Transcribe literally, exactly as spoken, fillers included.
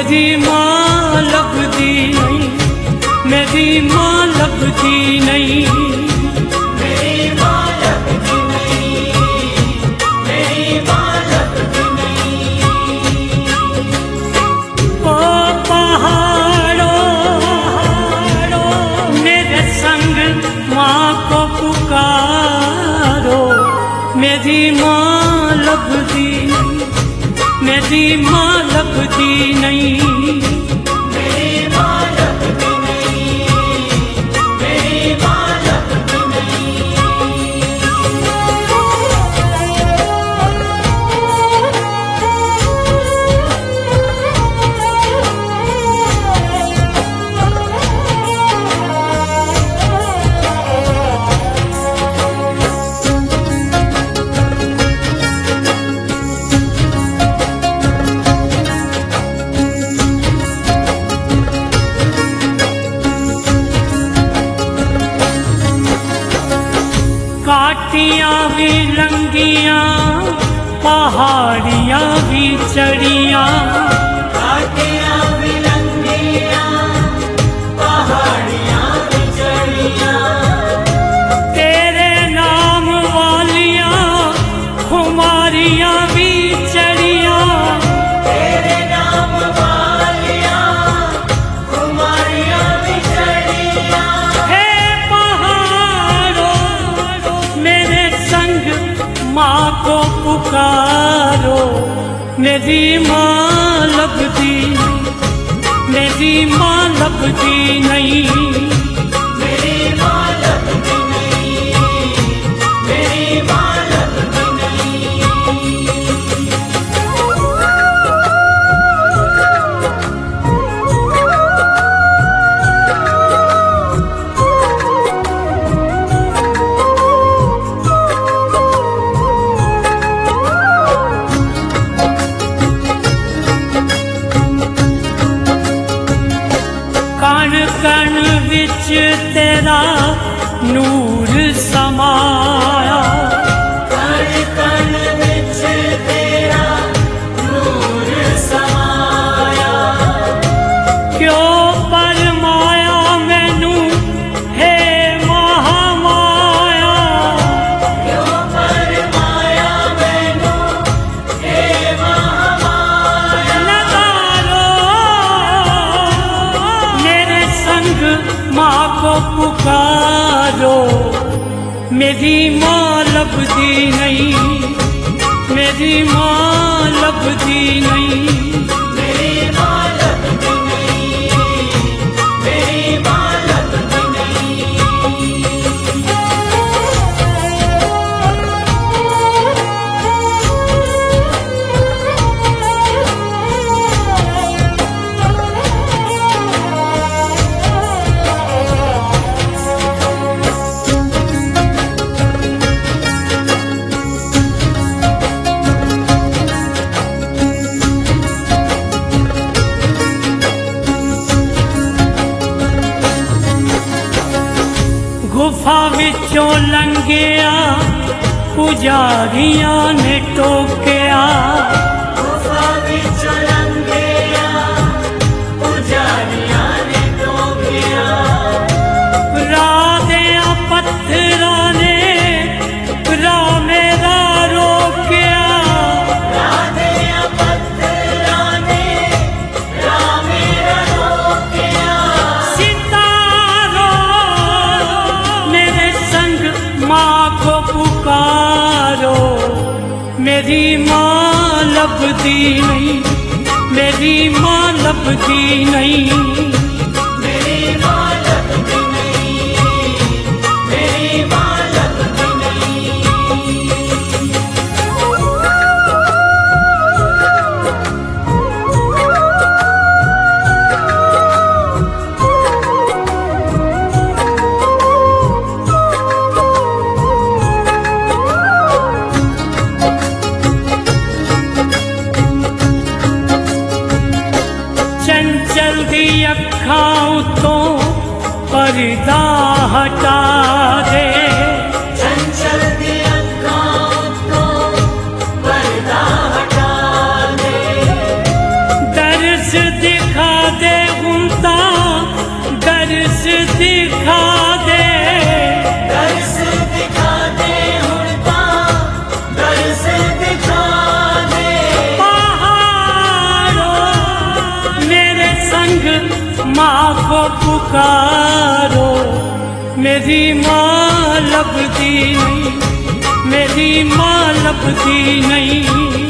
मेरी माँ लभदी नहीं, मेरी माँ लभदी नहीं, मेरी माँ लभदी नहीं, मेरी माँ लभदी नहीं। ओ पहाड़ों मेरे संग माँ को पुकारो, मेरी माँ लभदी नहीं, मेरी माँ लभदी नहीं, मेरी माँ लभदी नहीं, मेरी माँ लभदी नहीं। काटियाँ भी लंगियाँ, पहाड़ियाँ भी चढ़ियाँ, काटियाँ भी लंगियाँ, पहाड़ियाँ भी चढ़ियाँ, तेरे नाम वालियाँ खुमारियाँ भी चढ़ियाँ, तेरे नाम वालियाँ कुमारियाँ भी चढ़ियाँ। हे पहाड़ों मेरे संग माँ को पुकारो, मेरी माँ लभदी नहीं, मेरी माँ लभदी नहीं, मेरी माँ लभदी नहीं, मेरी माँ लभदी नहीं। कण कण विच तेरा नूर समाया, कण कण विच तेरा नूर समाया, क्यों परमाया मैनू हे महामाया, क्यों परमाया मैनू हे महामाया। नगारो मेरे संग माँ को पुकारो, मेरी माँ लभदी नहीं, मेरी माँ लभदी नहीं, मेरी माँ लभदी नहीं, मेरी माँ लभदी नहीं। गुफा विचों लंघिया पुजारियां ने टोकिया, गुफा विच लंघिया पुजारियां ने टोकिया, राह दियां पत्थरां ने राह मेरा रोकिया, राह दियां पत्थरां ने राह मेरा रोकिया। सितारो मेरे संग माँ को पुकारो, मेरी माँ लभदी नहीं, मेरी माँ लभदी नहीं, मेरी माँ लभदी नहीं, मेरी माँ लभदी नहीं। चंचल दी अखां तो पर्दा हटा दे, चंचल दी अखां तो पर्दा हटा दे, दर्श दिखा माँ को पुकारो, मेरी माँ लभती नहीं, मेरी माँ लभती नहीं।